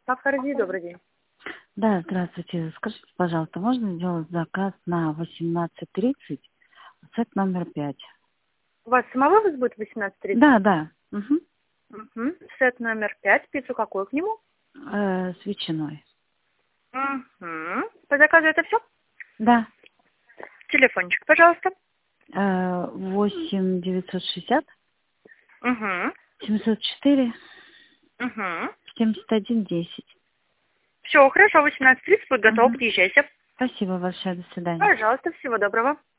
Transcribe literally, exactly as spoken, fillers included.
Авторазии, добрый день. Да, здравствуйте. Скажите, пожалуйста, можно сделать заказ на восемнадцать тридцать, сет номер пять? У вас самовывоз будет в восемнадцать тридцать? Да, да. Угу. Угу. Сет номер пять. Пиццу какую к нему? Э, с ветчиной. Угу. По заказу это все? Да. Телефончик, пожалуйста. Э, восемь девятьсот шестьдесят Угу. семьсот четыре Угу. семьдесят один десять. Все, хорошо, восемнадцать тридцать будет готово, Угу. подъезжайте. Спасибо большое. До свидания. Пожалуйста, всего доброго.